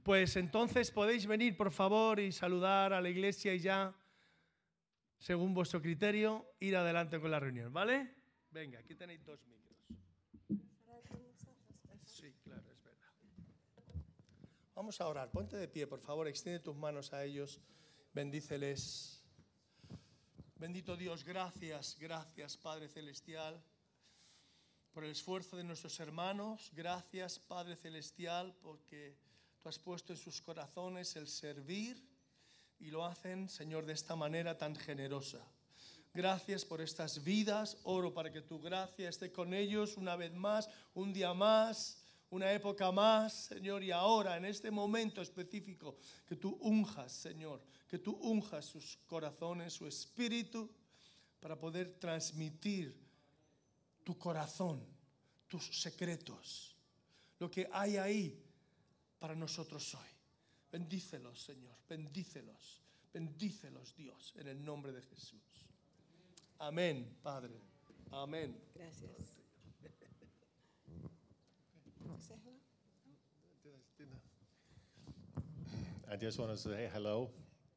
Pues entonces podéis venir, por favor, y saludar a la iglesia y ya, según vuestro criterio, ir adelante con la reunión, ¿vale? Venga, aquí tenéis 2 micros. Sí, claro, es verdad. Vamos a orar. Ponte de pie, por favor, extiende tus manos a ellos, bendíceles. Bendito Dios, gracias, gracias, Padre Celestial, por el esfuerzo de nuestros hermanos. Gracias, Padre Celestial, porque tú has puesto en sus corazones el servir y lo hacen, Señor, de esta manera tan generosa. Gracias por estas vidas. Oro para que tu gracia esté con ellos una vez más, un día más, una época más, Señor. Y ahora, en este momento específico, que tú unjas, Señor, que tú unjas sus corazones, su espíritu, para poder transmitir tu corazón, tus secretos, lo que hay ahí para nosotros hoy. Bendícelos, Señor, bendícelos, bendícelos, Dios, en el nombre de Jesús. Amén, Padre. Amén. Gracias. I just want to say hello.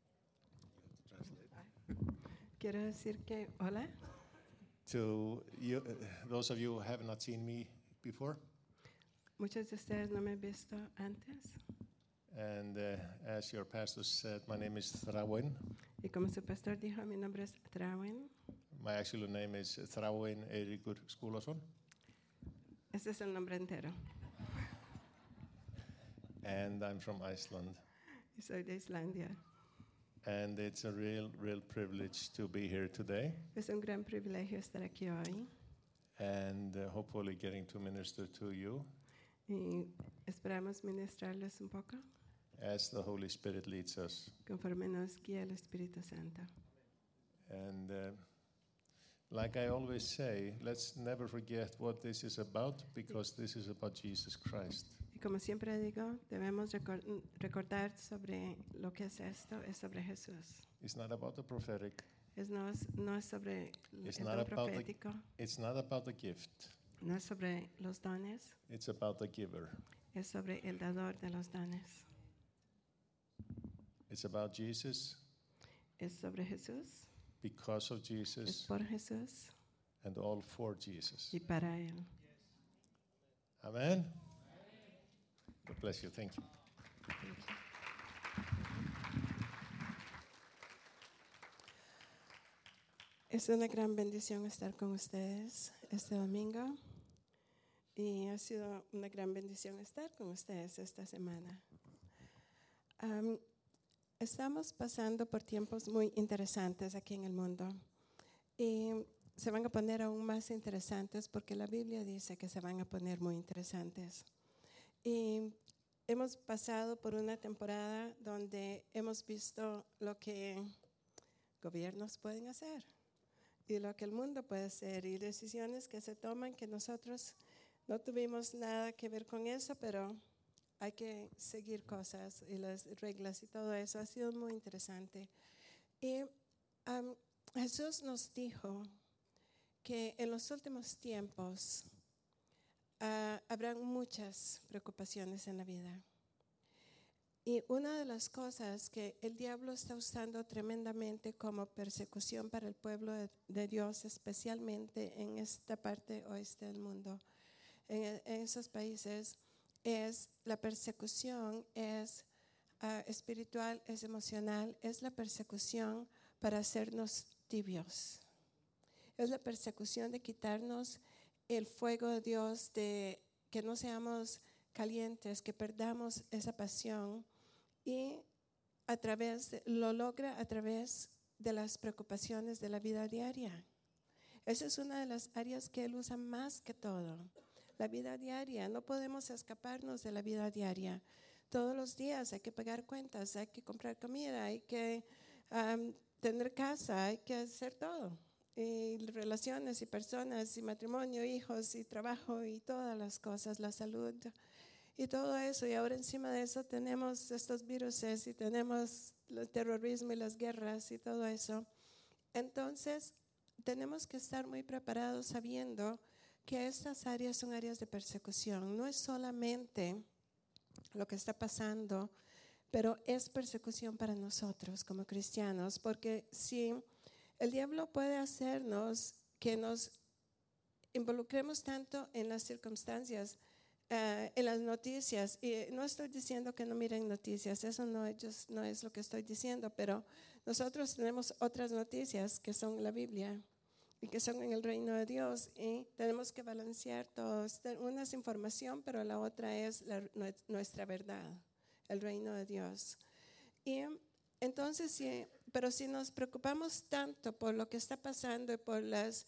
Quiero decir que hola To you, those of you who have not seen me before. muchos de ustedes no me han visto antes And as your pastor said, my name is Thrawen. y como su pastor dijo, mi nombre es Thrawen. My actual name is Thrawen Eiríkur Skúlason. Ese es el nombre entero And I'm from Iceland. y soy de Islandia. And it's a real privilege to be here today. Es un gran privilegio estar aquí hoy And hopefully getting to minister to you y esperamos ministrarles un poco as the Holy Spirit leads us. conforme nos guía el Espíritu Santo. And like I always say, let's never forget what this is about, because this is about Jesus Christ. Y como siempre digo, debemos recordar sobre lo que es esto, es sobre Jesús. It's not about the prophetic. No es sobre el It's don not about profético, it's not about the gift. no es sobre los dones, It's about the giver. es sobre el dador de los dones. It's about Jesus, Es sobre Jesús, because of es Jesus, por Jesús and all for Jesus. y para Él. Amen. God bless you. Thank you. Es una gran bendición estar con ustedes este domingo y ha sido una gran bendición estar con ustedes esta semana. Estamos pasando por tiempos muy interesantes aquí en el mundo y se van a poner aún más interesantes porque la Biblia dice que se van a poner muy interesantes. Y hemos pasado por una temporada donde hemos visto lo que gobiernos pueden hacer y lo que el mundo puede hacer y decisiones que se toman que nosotros no tuvimos nada que ver con eso, pero hay que seguir cosas y las reglas y todo eso. Ha sido muy interesante. Y Jesús nos dijo que en los últimos tiempos habrán muchas preocupaciones en la vida. Y una de las cosas que el diablo está usando tremendamente como persecución para el pueblo de Dios, especialmente en esta parte oeste del mundo, en esos países, es la persecución, es espiritual, es emocional, es la persecución para hacernos tibios. Es la persecución de quitarnos el fuego de Dios, de que no seamos calientes, que perdamos esa pasión, y lo logra a través de las preocupaciones de la vida diaria. Esa es una de las áreas que Él usa más que todo. La vida diaria, no podemos escaparnos de la vida diaria. Todos los días hay que pagar cuentas, hay que comprar comida, hay que tener casa, hay que hacer todo. Y relaciones y personas y matrimonio, hijos y trabajo y todas las cosas, la salud y todo eso. Y ahora encima de eso tenemos estos viruses y tenemos el terrorismo y las guerras y todo eso. Entonces tenemos que estar muy preparados sabiendo que estas áreas son áreas de persecución. No es solamente lo que está pasando, pero es persecución para nosotros como cristianos, porque si el diablo puede hacernos que nos involucremos tanto en las circunstancias, en las noticias, y no estoy diciendo que no miren noticias, eso no es lo que estoy diciendo, pero nosotros tenemos otras noticias que son la Biblia y que son en el reino de Dios, y tenemos que balancear todo. Una es información, pero la otra es nuestra verdad, el reino de Dios. Y entonces, pero si nos preocupamos tanto por lo que está pasando y por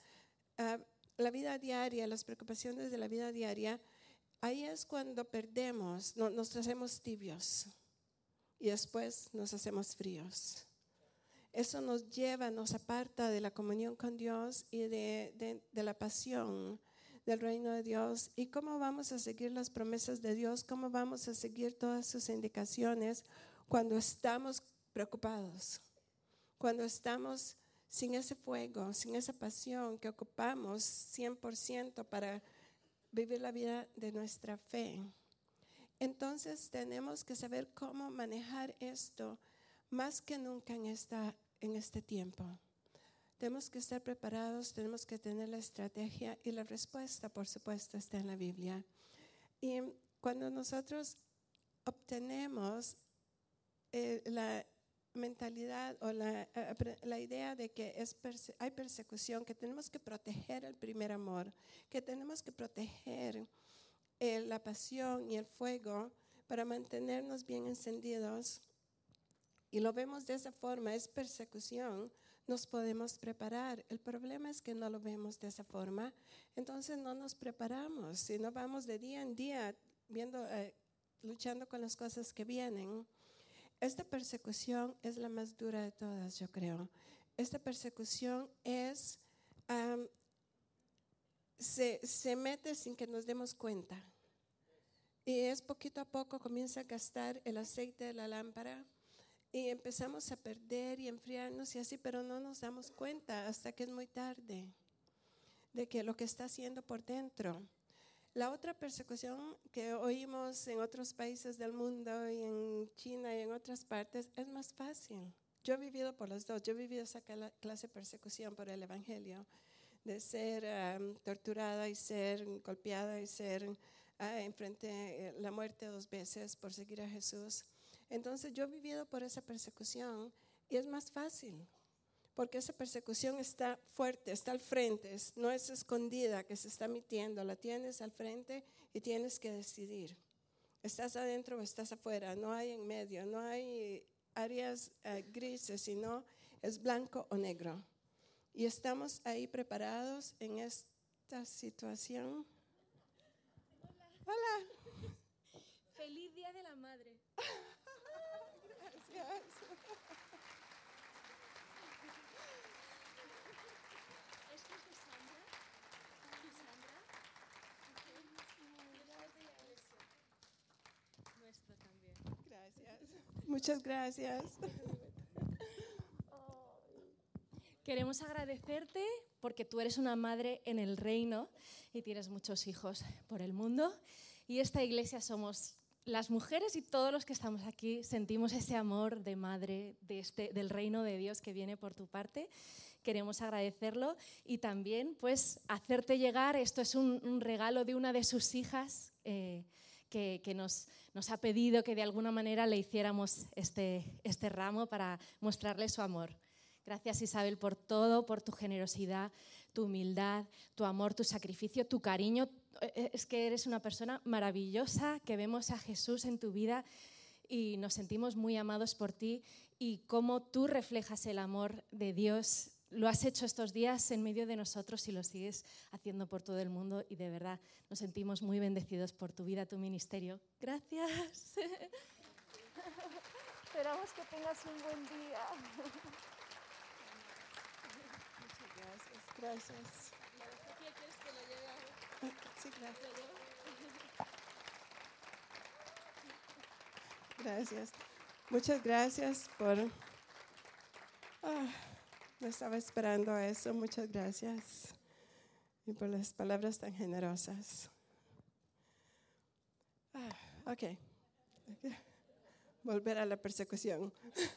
la vida diaria, las preocupaciones de la vida diaria, ahí es cuando perdemos, nos hacemos tibios y después nos hacemos fríos. Eso nos aparta de la comunión con Dios y de la pasión del reino de Dios. ¿Y cómo vamos a seguir las promesas de Dios? ¿Cómo vamos a seguir todas sus indicaciones cuando estamos preocupados? Cuando estamos sin ese fuego, sin esa pasión que ocupamos 100% para vivir la vida de nuestra fe. Entonces tenemos que saber cómo manejar esto más que nunca en este tiempo. Tenemos que estar preparados, tenemos que tener la estrategia, y la respuesta, por supuesto, está en la Biblia. Y cuando nosotros obtenemos la mentalidad o la idea de que hay persecución, que tenemos que proteger el primer amor, que tenemos que proteger la pasión y el fuego para mantenernos bien encendidos, y lo vemos de esa forma, es persecución, nos podemos preparar. El problema es que no lo vemos de esa forma, entonces no nos preparamos, sino vamos de día en día luchando con las cosas que vienen. Esta persecución es la más dura de todas, yo creo. Esta persecución se mete sin que nos demos cuenta. Y es poquito a poco, comienza a gastar el aceite de la lámpara y empezamos a perder y enfriarnos y así, pero no nos damos cuenta hasta que es muy tarde de que lo que está haciendo por dentro. La otra persecución que oímos en otros países del mundo y en China y en otras partes es más fácil. Yo he vivido por las dos. Yo he vivido esa clase de persecución por el Evangelio, de ser torturada y ser golpeada y ser enfrente la muerte 2 veces por seguir a Jesús. Entonces yo he vivido por esa persecución y es más fácil. Porque esa persecución está fuerte, está al frente, no es escondida que se está metiendo, la tienes al frente y tienes que decidir. ¿Estás adentro o estás afuera? No hay en medio, no hay áreas grises, sino es blanco o negro. Y estamos ahí preparados en esta situación. Hola. Feliz Día de la Madre. Gracias. ¿Esto es de Sandra? ¿De Sandra? Nuestro también. Gracias. Muchas gracias. Queremos agradecerte porque tú eres una madre en el reino y tienes muchos hijos por el mundo. Y esta iglesia somos las mujeres y todos los que estamos aquí sentimos ese amor de madre del reino de Dios que viene por tu parte. Queremos agradecerlo y también pues hacerte llegar, esto es un regalo de una de sus hijas que nos ha pedido que de alguna manera le hiciéramos este ramo para mostrarle su amor. Gracias, Isabel, por todo, por tu generosidad, tu humildad, tu amor, tu sacrificio, tu cariño. Es que eres una persona maravillosa, que vemos a Jesús en tu vida y nos sentimos muy amados por ti y cómo tú reflejas el amor de Dios. Lo has hecho estos días en medio de nosotros y lo sigues haciendo por todo el mundo y de verdad nos sentimos muy bendecidos por tu vida, tu ministerio. Gracias. Esperamos que tengas un buen día. Gracias. ¿Quieres que lo lleve a... Sí, gracias. Gracias. Muchas gracias por... no estaba esperando eso. Muchas gracias. Y por las palabras tan generosas. Ok. Volver a la persecución.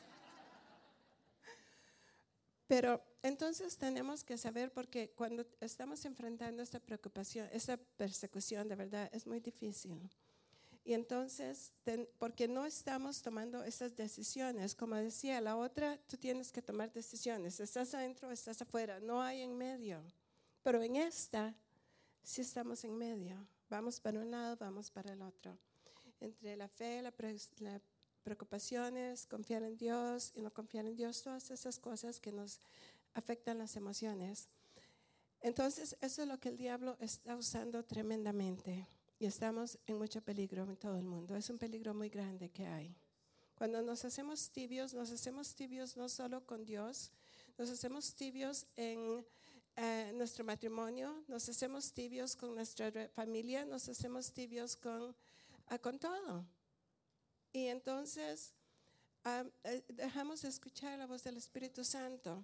Pero entonces tenemos que saber, porque cuando estamos enfrentando esta preocupación, esta persecución, de verdad es muy difícil. Y entonces, porque no estamos tomando esas decisiones, como decía la otra, tú tienes que tomar decisiones. Estás adentro, estás afuera, no hay en medio. Pero en esta, sí estamos en medio. Vamos para un lado, vamos para el otro. Entre la fe, las preocupaciones, confiar en Dios y no confiar en Dios, todas esas cosas que nos afectan las emociones. Entonces, eso es lo que el diablo está usando tremendamente. Y estamos en mucho peligro en todo el mundo. Es un peligro muy grande que hay. Cuando nos hacemos tibios no solo con Dios, nos hacemos tibios en nuestro matrimonio, nos hacemos tibios con nuestra familia, nos hacemos tibios con todo. Y entonces dejamos de escuchar la voz del Espíritu Santo.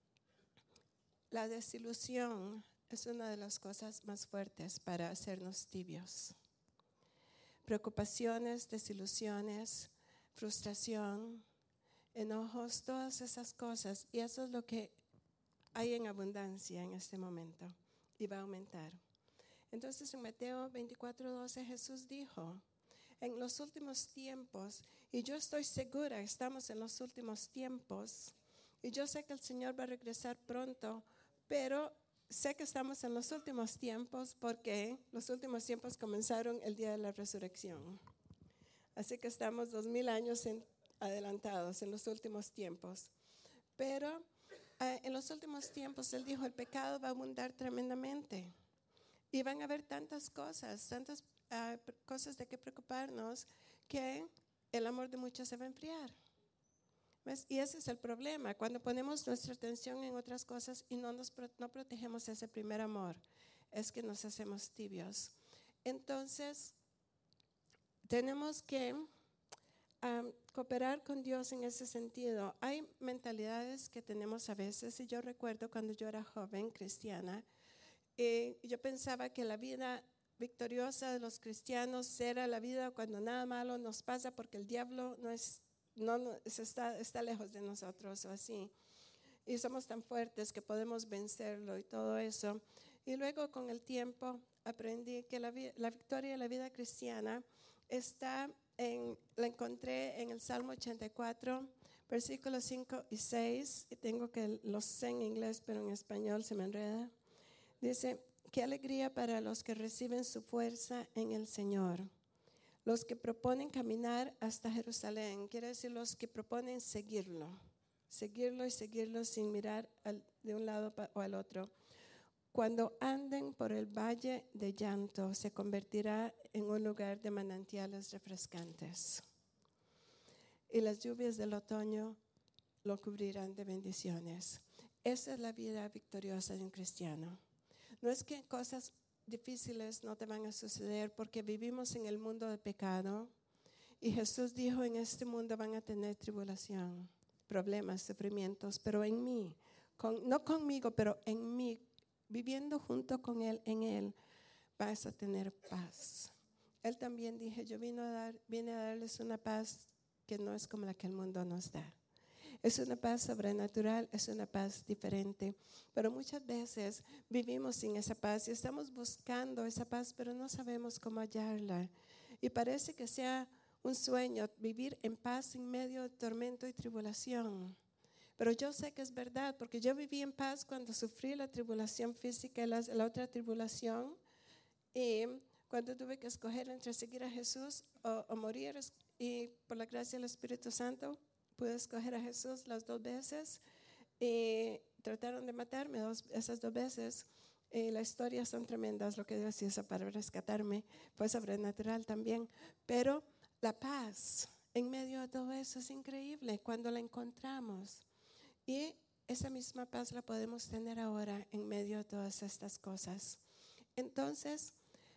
La desilusión es una de las cosas más fuertes para hacernos tibios. Preocupaciones, desilusiones, frustración, enojos, todas esas cosas. Y eso es lo que hay en abundancia en este momento y va a aumentar. Entonces en Mateo 24:12 Jesús dijo, en los últimos tiempos, y yo estoy segura, estamos en los últimos tiempos, y yo sé que el Señor va a regresar pronto, pero sé que estamos en los últimos tiempos porque los últimos tiempos comenzaron el día de la resurrección. Así que estamos 2000 años adelantados en los últimos tiempos. Pero en los últimos tiempos, Él dijo, el pecado va a abundar tremendamente. Y van a haber tantas cosas de qué preocuparnos, que el amor de muchos se va a enfriar. ¿Ves? Y ese es el problema, cuando ponemos nuestra atención en otras cosas y no protegemos ese primer amor, es que nos hacemos tibios. Entonces, tenemos que cooperar con Dios en ese sentido. Hay mentalidades que tenemos a veces, y yo recuerdo cuando yo era joven cristiana, yo pensaba que la vida victoriosa de los cristianos era la vida cuando nada malo nos pasa, porque el diablo está lejos de nosotros o así, y somos tan fuertes que podemos vencerlo y todo eso. Y luego con el tiempo aprendí que la victoria de la vida cristiana la encontré en el Salmo 84, versículos 5 y 6, y tengo que lo sé en inglés, pero en español se me enreda. Dice, qué alegría para los que reciben su fuerza en el Señor. Los que proponen caminar hasta Jerusalén, quiere decir los que proponen seguirlo y seguirlo sin mirar de un lado o al otro. Cuando anden por el valle de llanto, se convertirá en un lugar de manantiales refrescantes. Y las lluvias del otoño lo cubrirán de bendiciones. Esa es la vida victoriosa de un cristiano. No es que cosas difíciles no te van a suceder, porque vivimos en el mundo de pecado y Jesús dijo, en este mundo van a tener tribulación, problemas, sufrimientos, pero en mí, no conmigo, pero en mí, viviendo junto con Él, en Él, vas a tener paz. Él también dije, yo vine a darles una paz que no es como la que el mundo nos da. Es una paz sobrenatural, es una paz diferente. Pero muchas veces vivimos sin esa paz y estamos buscando esa paz, pero no sabemos cómo hallarla. Y parece que sea un sueño vivir en paz en medio de tormento y tribulación. Pero yo sé que es verdad, porque yo viví en paz cuando sufrí la tribulación física y la otra tribulación. Y cuando tuve que escoger entre seguir a Jesús o morir, y por la gracia del Espíritu Santo, pude escoger a Jesús las 2 veces y trataron de matarme esas 2 veces. Las historias son tremendas, lo que Dios hizo para rescatarme fue sobrenatural también. Pero la paz en medio de todo eso es increíble cuando la encontramos. Y esa misma paz la podemos tener ahora en medio de todas estas cosas. Entonces,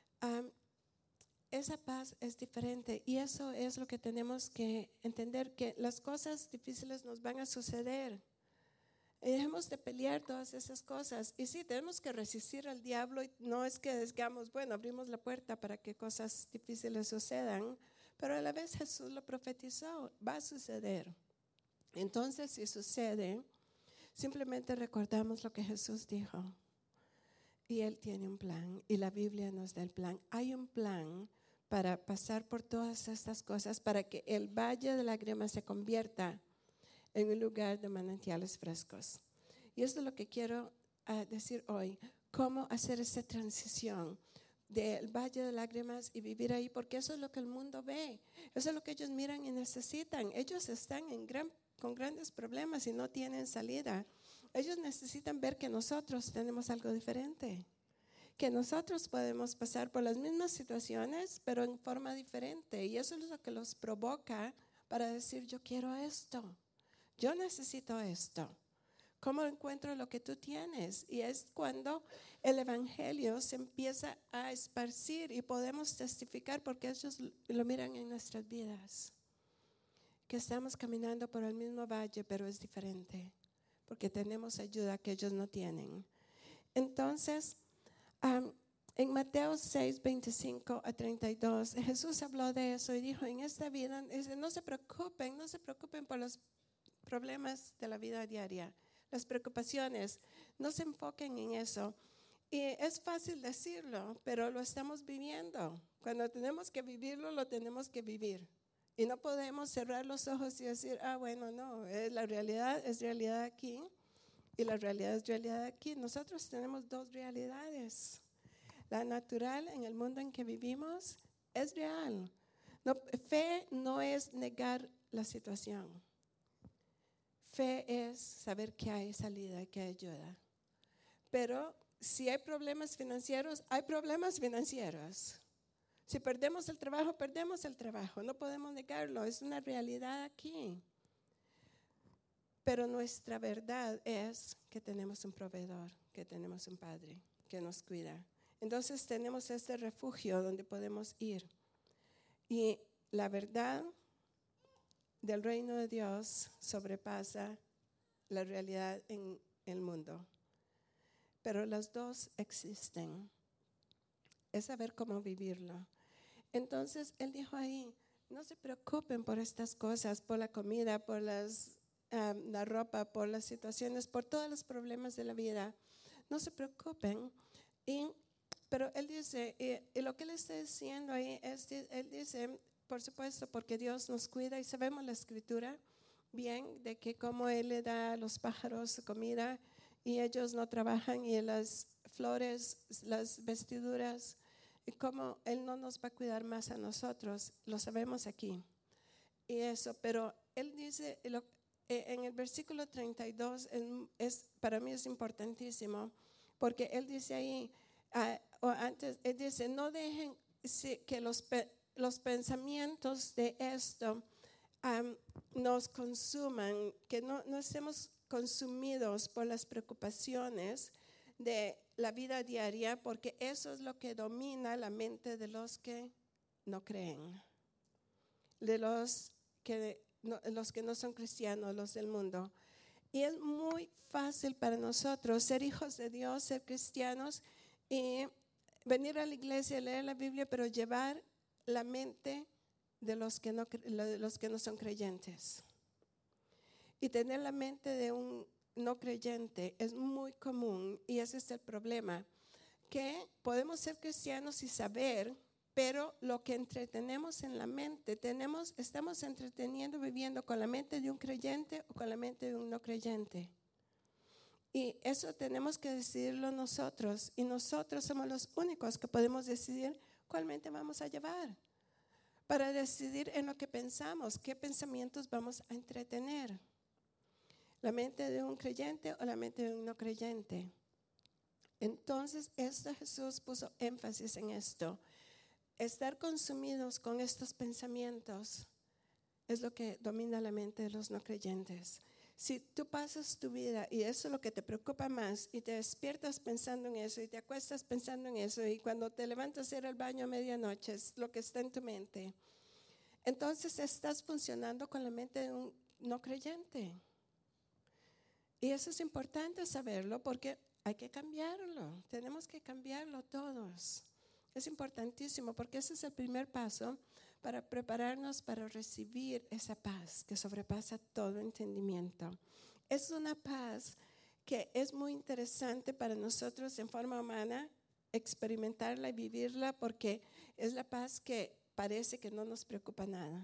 esa paz es diferente y eso es lo que tenemos que entender, que las cosas difíciles nos van a suceder. Y dejemos de pelear todas esas cosas. Y sí, tenemos que resistir al diablo, y no es que digamos, bueno, abrimos la puerta para que cosas difíciles sucedan, Pero a la vez Jesús lo profetizó, va a suceder. Entonces, si sucede, simplemente recordamos lo que Jesús dijo. Y Él tiene un plan, y la Biblia nos da el plan. Hay un plan para pasar por todas estas cosas, para que el valle de lágrimas se convierta en un lugar de manantiales frescos. Y esto es lo que quiero decir hoy, cómo hacer esa transición del valle de lágrimas y vivir ahí, porque eso es lo que el mundo ve, eso es lo que ellos miran y necesitan. Ellos están con grandes problemas y no tienen salida. Ellos necesitan ver que nosotros tenemos algo diferente, que nosotros podemos pasar por las mismas situaciones, pero en forma diferente. Y eso es lo que los provoca para decir, yo quiero esto, yo necesito esto. ¿Cómo encuentro lo que tú tienes? Y es cuando el evangelio se empieza a esparcir y podemos testificar, porque ellos lo miran en nuestras vidas, que estamos caminando por el mismo valle, pero es diferente, porque tenemos ayuda que ellos no tienen. Entonces, en Mateo 6, 25 a 32, Jesús habló de eso y dijo, en esta vida, no se preocupen por los problemas de la vida diaria, las preocupaciones, no se enfoquen en eso. Y es fácil decirlo, pero lo estamos viviendo. Cuando tenemos que vivirlo, lo tenemos que vivir. Y no podemos cerrar los ojos y decir, bueno, no, la realidad es realidad aquí y la realidad es realidad aquí. Nosotros tenemos dos realidades. La natural en el mundo en que vivimos es real. Fe no es negar la situación. Fe es saber que hay salida, que hay ayuda. Pero si hay problemas financieros, hay problemas financieros. Si perdemos el trabajo, perdemos el trabajo. No podemos negarlo, es una realidad aquí. Pero nuestra verdad es que tenemos un proveedor, que tenemos un Padre que nos cuida. Entonces tenemos este refugio donde podemos ir. Y la verdad del reino de Dios sobrepasa la realidad en el mundo. Pero las dos existen. Es saber cómo vivirlo. Entonces, Él dijo ahí, no se preocupen por estas cosas, por la comida, por la ropa, por las situaciones, por todos los problemas de la vida. No se preocupen. Pero Él dice, y lo que Él está diciendo ahí, Él dice, por supuesto, porque Dios nos cuida y sabemos la Escritura bien, de que como Él le da a los pájaros su comida y ellos no trabajan, y las flores, las vestiduras, y como Él no nos va a cuidar más a nosotros, lo sabemos aquí. Y eso, pero Él dice, en el versículo 32, para mí es importantísimo, porque Él dice ahí, o antes, Él dice, no dejen que los pensamientos de esto nos consuman, que no estemos consumidos por las preocupaciones de la vida diaria, porque eso es lo que domina la mente de los que no creen, de los que no son cristianos, los del mundo. Y es muy fácil para nosotros ser hijos de Dios, ser cristianos y venir a la iglesia, leer la Biblia, pero llevar la mente de los que no son creyentes. Y tener la mente de un no creyente es muy común, y ese es el problema, que podemos ser cristianos y saber, pero lo que entretenemos en la mente, estamos entreteniendo, viviendo con la mente de un creyente o con la mente de un no creyente. Y eso tenemos que decidirlo nosotros, y nosotros somos los únicos que podemos decidir cuál mente vamos a llevar, para decidir en lo que pensamos, qué pensamientos vamos a entretener. La mente de un creyente o la mente de un no creyente. Entonces, Jesús puso énfasis en esto. Estar consumidos con estos pensamientos es lo que domina la mente de los no creyentes. Si tú pasas tu vida y eso es lo que te preocupa más, y te despiertas pensando en eso y te acuestas pensando en eso, y cuando te levantas a ir al baño a medianoche es lo que está en tu mente, entonces estás funcionando con la mente de un no creyente. Y eso es importante saberlo, porque hay que cambiarlo. Tenemos que cambiarlo todos. Es importantísimo, porque ese es el primer paso para prepararnos para recibir esa paz que sobrepasa todo entendimiento. Es una paz que es muy interesante para nosotros en forma humana experimentarla y vivirla, porque es la paz que parece que no nos preocupa nada.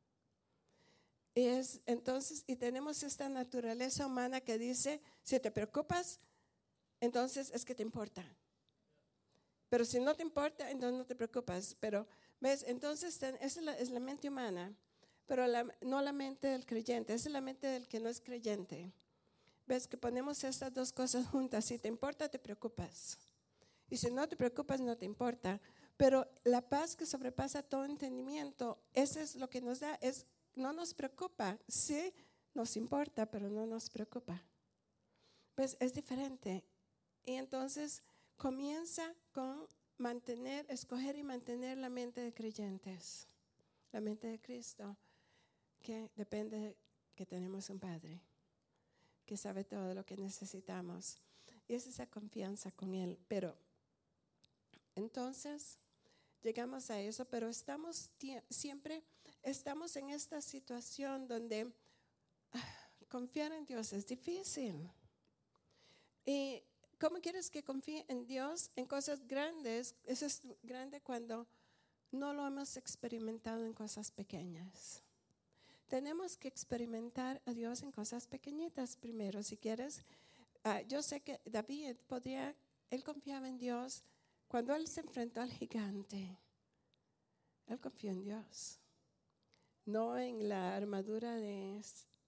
Entonces, y tenemos esta naturaleza humana que dice, si te preocupas, entonces es que te importa. Pero si no te importa, entonces no te preocupas. Pero, ¿ves? Entonces, esa es la mente humana, pero no la mente del creyente, esa es la mente del que no es creyente. ¿Ves? Que ponemos estas dos cosas juntas. Si te importa, te preocupas. Y si no te preocupas, no te importa. Pero la paz que sobrepasa todo entendimiento, eso es lo que nos da, no nos preocupa. Sí, nos importa, pero no nos preocupa. ¿Ves? Es diferente. Y entonces comienza con escoger y mantener la mente de creyentes, la mente de Cristo, que depende de que tenemos un Padre que sabe todo lo que necesitamos. Y es esa confianza con Él. Pero entonces llegamos a eso, pero siempre estamos en esta situación donde confiar en Dios es difícil. ¿Y cómo quieres que confíe en Dios en cosas grandes? Eso es grande cuando no lo hemos experimentado en cosas pequeñas. Tenemos que experimentar a Dios en cosas pequeñitas primero, si quieres. Yo sé que David él confiaba en Dios cuando él se enfrentó al gigante. Él confió en Dios, no en la armadura de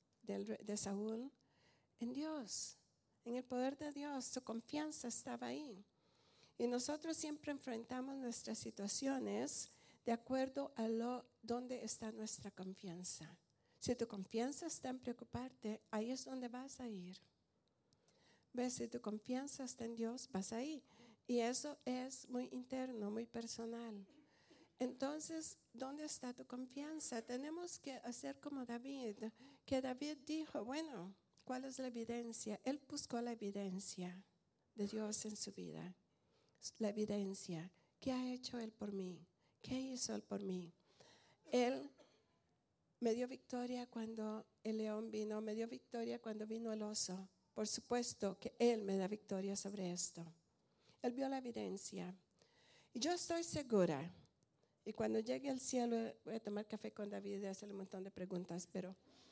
Saúl, en Dios, en el poder de Dios. Su confianza estaba ahí. Y nosotros siempre enfrentamos nuestras situaciones de acuerdo a dónde está nuestra confianza. Si tu confianza está en preocuparte, ahí es donde vas a ir. ¿Ves? Si tu confianza está en Dios, vas ahí. Y eso es muy interno, muy personal. Entonces, ¿dónde está tu confianza? Tenemos que hacer como David, que David dijo, bueno, ¿cuál es la evidencia? Él buscó la evidencia de Dios en su vida. La evidencia. ¿Qué ha hecho Él por mí? ¿Qué hizo Él por mí? Él me dio victoria cuando el león vino, me dio victoria cuando vino el oso. Por supuesto que Él me da victoria sobre esto. Él vio la evidencia. Y yo estoy segura, y cuando llegue al cielo voy a tomar café con David y hacerle un montón de preguntas, pero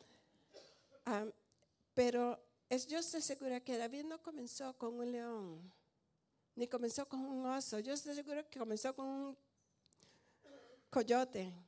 yo estoy segura que David no comenzó con un león, ni comenzó con un oso. Yo estoy segura que comenzó con un coyote.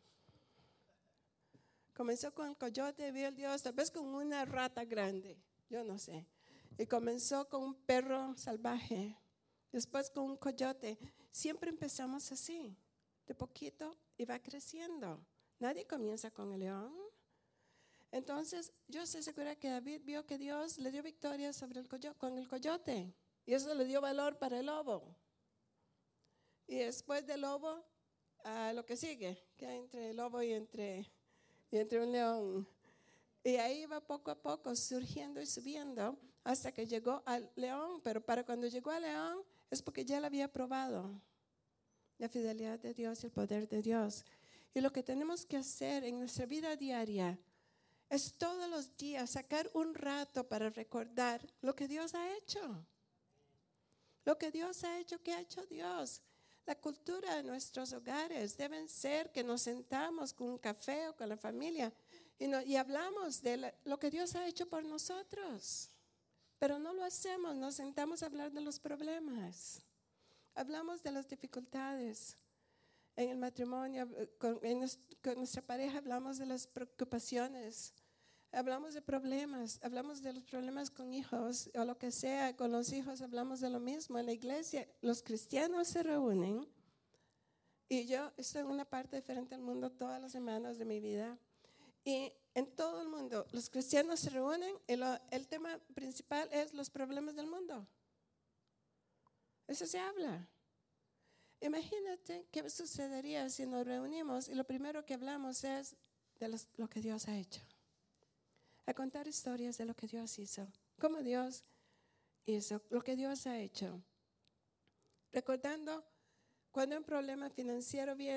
Comenzó con el coyote, vio el Dios, tal vez con una rata grande, yo no sé. Y comenzó con un perro salvaje, después con un coyote. Siempre empezamos así, de poquito, y va creciendo. Nadie comienza con el león. Entonces, yo estoy segura que David vio que Dios le dio victoria sobre con el coyote. Y eso le dio valor para el lobo. Y después del lobo, lo que sigue, que hay entre el lobo y entre un león. Y ahí va poco a poco surgiendo y subiendo hasta que llegó al león. Pero para cuando llegó al león es porque ya lo había probado. La fidelidad de Dios y el poder de Dios. Y lo que tenemos que hacer en nuestra vida diaria es todos los días sacar un rato para recordar lo que Dios ha hecho. Lo que Dios ha hecho, ¿qué ha hecho Dios? La cultura de nuestros hogares deben ser que nos sentamos con un café o con la familia y hablamos de lo que Dios ha hecho por nosotros. Pero no lo hacemos, nos sentamos a hablar de los problemas. Hablamos de las dificultades. En el matrimonio, con nuestra pareja hablamos de las preocupaciones. Hablamos de problemas, hablamos de los problemas con hijos o lo que sea, con los hijos hablamos de lo mismo. En la iglesia los cristianos se reúnen y yo estoy en una parte diferente del mundo todas las semanas de mi vida y en todo el mundo los cristianos se reúnen y el tema principal es los problemas del mundo. Eso se habla. Imagínate qué sucedería si nos reunimos y lo primero que hablamos es de lo que Dios ha hecho. A contar historias de lo que Dios hizo, cómo Dios hizo, lo que Dios ha hecho. Recordando, cuando un problema financiero viene,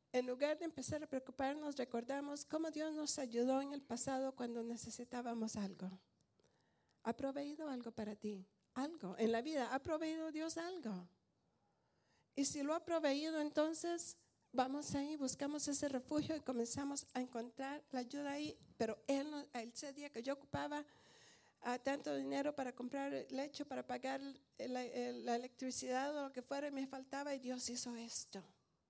en lugar de empezar a preocuparnos, recordamos cómo Dios nos ayudó en el pasado cuando necesitábamos algo. ¿Ha proveído algo para ti? Algo. En la vida, ¿ha proveído Dios algo? Y si lo ha proveído, entonces vamos ahí, buscamos ese refugio y comenzamos a encontrar la ayuda ahí. Pero ese día que yo ocupaba tanto dinero para comprar leche, para pagar la electricidad o lo que fuera, me faltaba y Dios hizo esto.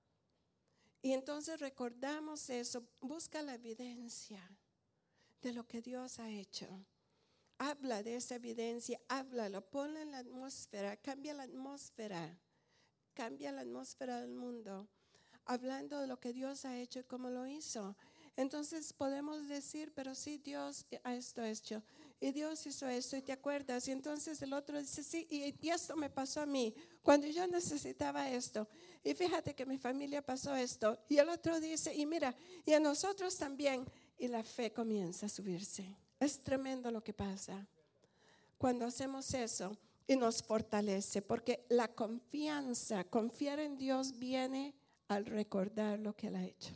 Y entonces recordamos eso, busca la evidencia de lo que Dios ha hecho. Habla de esa evidencia, háblalo, ponla en la atmósfera, cambia la atmósfera del mundo, hablando de lo que Dios ha hecho y cómo lo hizo. Entonces podemos decir, pero sí, Dios ha hecho, y Dios hizo esto, y te acuerdas, y entonces el otro dice, sí, y esto me pasó a mí, cuando yo necesitaba esto, y fíjate que mi familia pasó esto, y el otro dice, y mira, y a nosotros también, y la fe comienza a subirse. Es tremendo lo que pasa cuando hacemos eso, y nos fortalece, porque la confianza, confiar en Dios viene al recordar lo que Él ha hecho.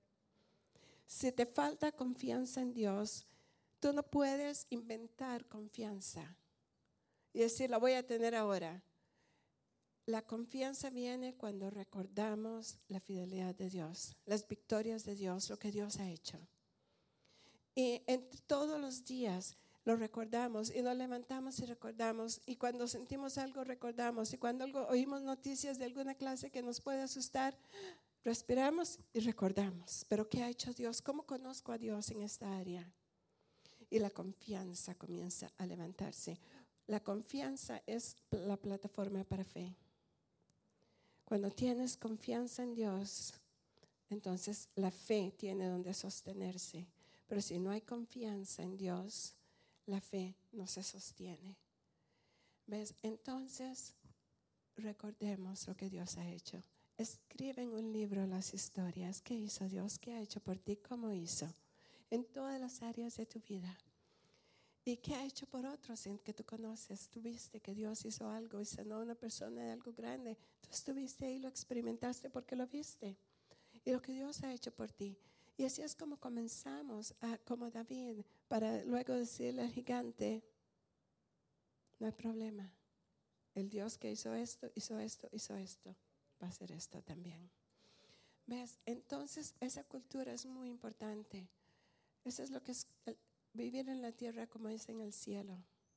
Si te falta confianza en Dios, tú no puedes inventar confianza y decir, la voy a tener ahora. La confianza viene cuando recordamos la fidelidad de Dios, las victorias de Dios, lo que Dios ha hecho. Y entre todos los días lo recordamos y nos levantamos y recordamos. Y cuando sentimos algo, recordamos. Y cuando oímos noticias de alguna clase que nos puede asustar, respiramos y recordamos. Pero ¿qué ha hecho Dios? ¿Cómo conozco a Dios en esta área? Y la confianza comienza a levantarse. La confianza es la plataforma para fe. Cuando tienes confianza en Dios, entonces la fe tiene donde sostenerse. Pero si no hay confianza en Dios, la fe no se sostiene. ¿Ves? Entonces, recordemos lo que Dios ha hecho. Escribe en un libro las historias. ¿Qué hizo Dios? ¿Qué ha hecho por ti? ¿Cómo hizo? En todas las áreas de tu vida. ¿Y qué ha hecho por otros en que tú conoces? Tú viste que Dios hizo algo y sanó a una persona de algo grande. Tú estuviste ahí, lo experimentaste porque lo viste. Y lo que Dios ha hecho por ti. Y así es como comenzamos, como David, para luego decirle al gigante, no hay problema. El Dios que hizo esto, va a hacer esto también. ¿Ves? Entonces esa cultura es muy importante. Eso es lo que es vivir en la tierra como es en el cielo.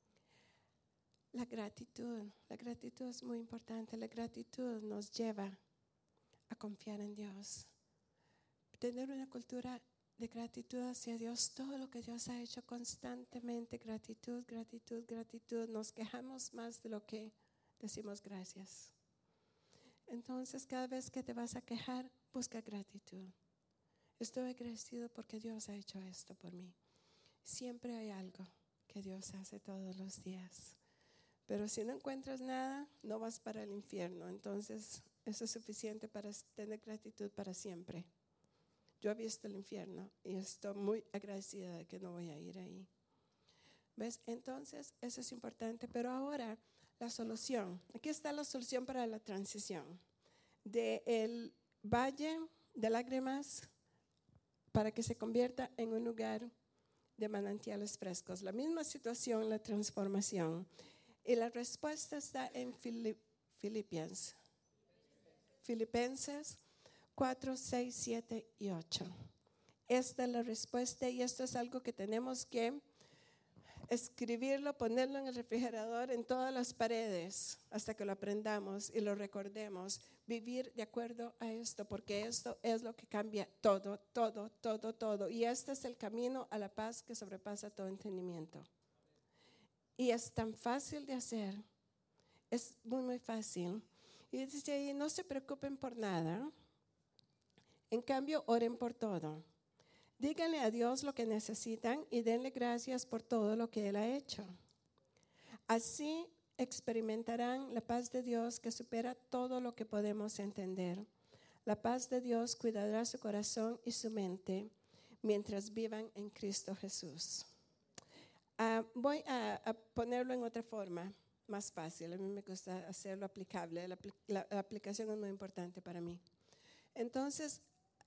La gratitud es muy importante. La gratitud nos lleva a confiar en Dios. Tener una cultura de gratitud hacia Dios, todo lo que Dios ha hecho constantemente, gratitud. Nos quejamos más de lo que decimos gracias. Entonces, cada vez que te vas a quejar, busca gratitud. Estoy agradecido porque Dios ha hecho esto por mí. Siempre hay algo que Dios hace todos los días. Pero si no encuentras nada, no vas para el infierno. Entonces, eso es suficiente para tener gratitud para siempre. Yo he visto el infierno y estoy muy agradecida de que no voy a ir ahí. ¿Ves? Entonces, eso es importante. Pero ahora, la solución. Aquí está la solución para la transición. Del valle de lágrimas para que se convierta en un lugar de manantiales frescos. La misma situación, la transformación. Y la respuesta está en Filipenses 4, 6, 7 y 8. Esta es la respuesta y esto es algo que tenemos que escribirlo, ponerlo en el refrigerador, en todas las paredes, hasta que lo aprendamos y lo recordemos. Vivir de acuerdo a esto, porque esto es lo que cambia todo. Y este es el camino a la paz que sobrepasa todo entendimiento. Y es tan fácil de hacer, es muy fácil. Y dice ahí, no se preocupen por nada. En cambio, oren por todo. Díganle a Dios lo que necesitan y denle gracias por todo lo que Él ha hecho. Así experimentarán la paz de Dios que supera todo lo que podemos entender. La paz de Dios cuidará su corazón y su mente mientras vivan en Cristo Jesús. Voy a ponerlo en otra forma, más fácil. A mí me gusta hacerlo aplicable. La aplicación es muy importante para mí. Entonces,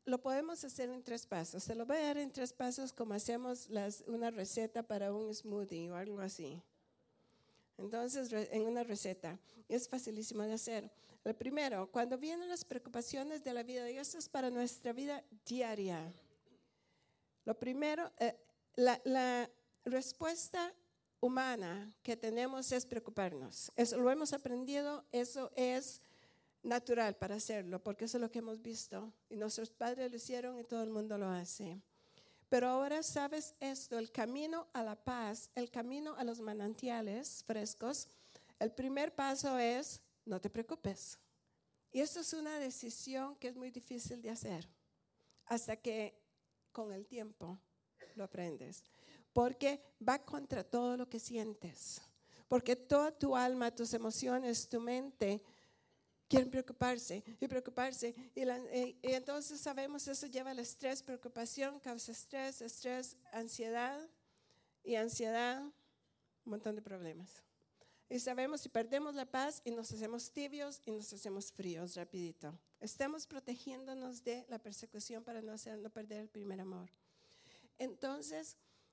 lo podemos hacer en 3 pasos. Se lo voy a dar en 3 pasos como hacemos una receta para un smoothie o algo así. Entonces, en una receta, es facilísimo de hacer. Lo primero, cuando vienen las preocupaciones de la vida, y esto es para nuestra vida diaria. Lo primero, la respuesta humana que tenemos es preocuparnos. Eso lo hemos aprendido, eso es natural para hacerlo, porque eso es lo que hemos visto. Y nuestros padres lo hicieron y todo el mundo lo hace. Pero ahora sabes esto, el camino a la paz, el camino a los manantiales frescos, el primer paso es no te preocupes. Y eso es una decisión que es muy difícil de hacer hasta que con el tiempo lo aprendes. Porque va contra todo lo que sientes. Porque toda tu alma, tus emociones, tu mente quieren preocuparse y preocuparse. Y entonces sabemos eso lleva al estrés, preocupación, causa estrés, ansiedad. Y ansiedad, un montón de problemas. Y sabemos si perdemos la paz y nos hacemos tibios y nos hacemos fríos rapidito. Estamos protegiéndonos de la persecución para no perder el primer amor. Entonces,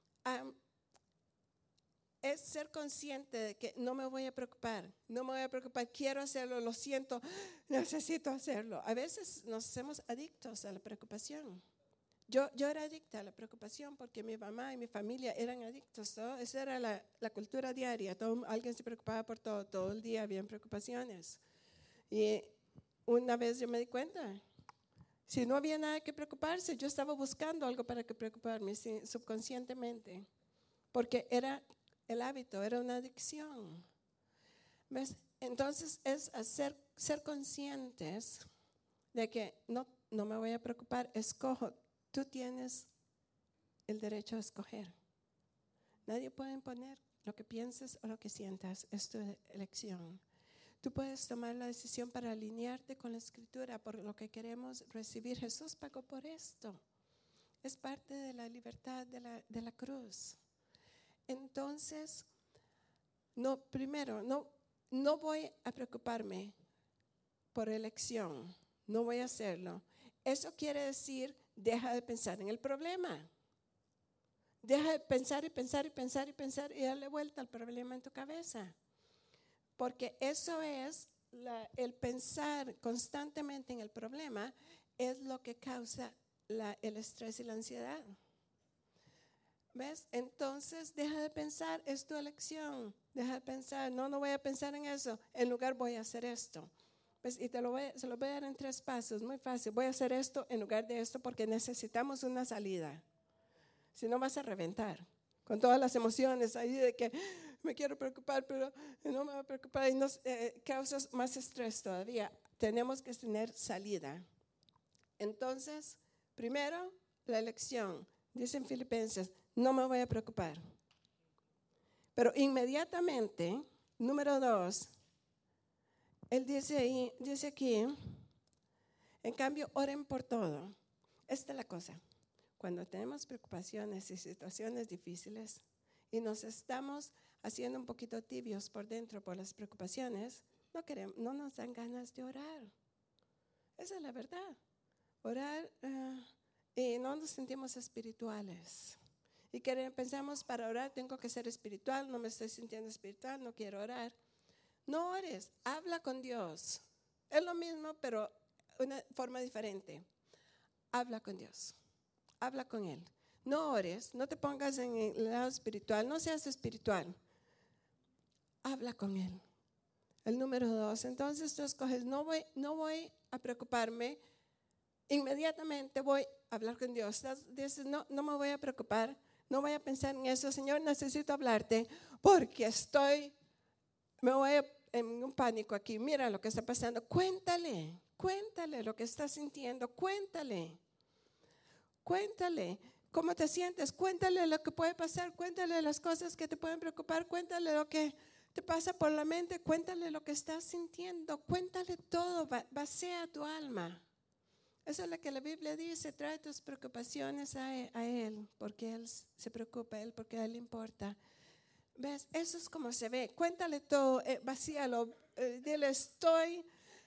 es ser consciente de que no me voy a preocupar, quiero hacerlo, lo siento, necesito hacerlo. A veces nos hacemos adictos a la preocupación. Yo era adicta a la preocupación porque mi mamá y mi familia eran adictos, ¿no? Esa era la cultura diaria, alguien se preocupaba por todo el día había preocupaciones. Y una vez yo me di cuenta, si no había nada que preocuparse, yo estaba buscando algo para que preocuparme subconscientemente, porque era el hábito, era una adicción. ¿Ves? Entonces es ser conscientes de que no me voy a preocupar, escojo. Tú tienes el derecho a escoger. Nadie puede imponer lo que pienses o lo que sientas, es tu elección. Tú puedes tomar la decisión para alinearte con la Escritura, por lo que queremos recibir. Jesús pagó por esto. Es parte de la libertad de la cruz. Entonces, primero, no voy a preocuparme por elección, no voy a hacerlo. Eso quiere decir, deja de pensar en el problema. Deja de pensar y darle vuelta al problema en tu cabeza. Porque eso es, el pensar constantemente en el problema es lo que causa el estrés y la ansiedad. ¿Ves? Entonces, deja de pensar, es tu elección. Deja de pensar, no voy a pensar en eso. En lugar voy a hacer esto. ¿Ves? Y se lo voy a dar en 3 pasos, muy fácil. Voy a hacer esto en lugar de esto porque necesitamos una salida. Si no vas a reventar con todas las emociones ahí de que me quiero preocupar, pero no me voy a preocupar y nos causas más estrés todavía. Tenemos que tener salida. Entonces, primero, la elección. Dice en Filipenses, no me voy a preocupar. Pero inmediatamente, número 2, él dice aquí, en cambio, oren por todo. Esta es la cosa. Cuando tenemos preocupaciones y situaciones difíciles y nos estamos haciendo un poquito tibios por dentro por las preocupaciones, no nos dan ganas de orar. Esa es la verdad. Orar y no nos sentimos espirituales. Y pensamos, para orar tengo que ser espiritual, no me estoy sintiendo espiritual, no quiero orar. No ores, habla con Dios. Es lo mismo, pero una forma diferente. Habla con Dios, habla con Él. No ores, no te pongas en el lado espiritual, no seas espiritual. Habla con Él. El número 2, entonces tú escoges, no voy a preocuparme, inmediatamente voy a hablar con Dios. Dices, no me voy a preocupar, no voy a pensar en eso. Señor, necesito hablarte porque me voy en un pánico aquí. Mira lo que está pasando. Cuéntale lo que estás sintiendo. Cuéntale cómo te sientes. Cuéntale lo que puede pasar. Cuéntale las cosas que te pueden preocupar. Cuéntale lo que te pasa por la mente. Cuéntale lo que estás sintiendo. Cuéntale todo. Vacía tu alma. Eso es lo que la Biblia dice. Trae tus preocupaciones a Él, porque Él se preocupa, porque a Él le importa. ¿Ves? Eso es como se ve. Cuéntale todo, vacíalo. Dile,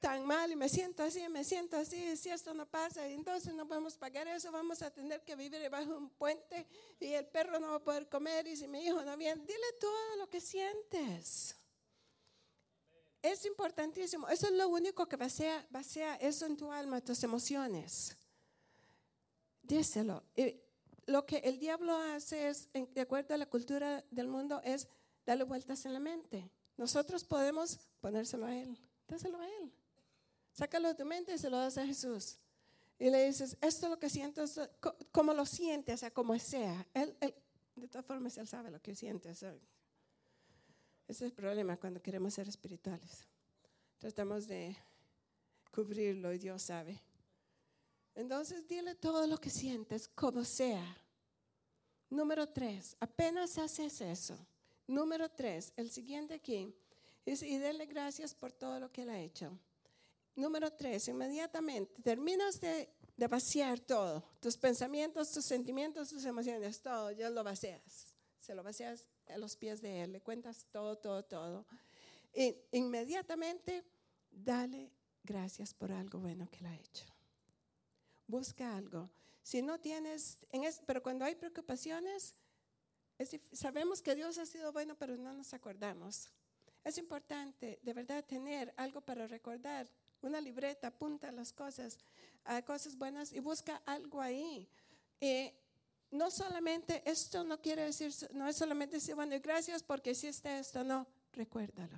tan mal y me siento así, si esto no pasa, entonces no podemos pagar eso, vamos a tener que vivir bajo un puente y el perro no va a poder comer y si mi hijo no viene, dile todo lo que sientes. Es importantísimo, eso es lo único que vacía eso en tu alma, tus emociones. Díselo. Y lo que el diablo hace es, de acuerdo a la cultura del mundo, es darle vueltas en la mente. Nosotros podemos ponérselo a él, dáselo a él. Sácalo de tu mente y se lo das a Jesús. Y le dices, esto es lo que siento, como lo sientes, o sea, como sea. Él, de todas formas, él sabe lo que sientes. Ese es el problema cuando queremos ser espirituales. Tratamos de cubrirlo y Dios sabe. Entonces, dile todo lo que sientes, como sea. Número 3, apenas haces eso. Número 3, el siguiente aquí, es y dele gracias por todo lo que él ha hecho. Número 3, inmediatamente terminas de vaciar todo, tus pensamientos, tus sentimientos, tus emociones, todo, ya lo vacías. Se lo vacías a los pies de él, le cuentas todo. Y inmediatamente dale gracias por algo bueno que él ha hecho. Busca algo. Si no tienes, pero cuando hay preocupaciones, sabemos que Dios ha sido bueno, pero no nos acordamos. Es importante, de verdad, tener algo para recordar. Una libreta, apunta las cosas buenas y busca algo ahí. No solamente, esto no quiere decir, no es solamente decir, bueno, gracias porque hiciste esto, no, recuérdalo.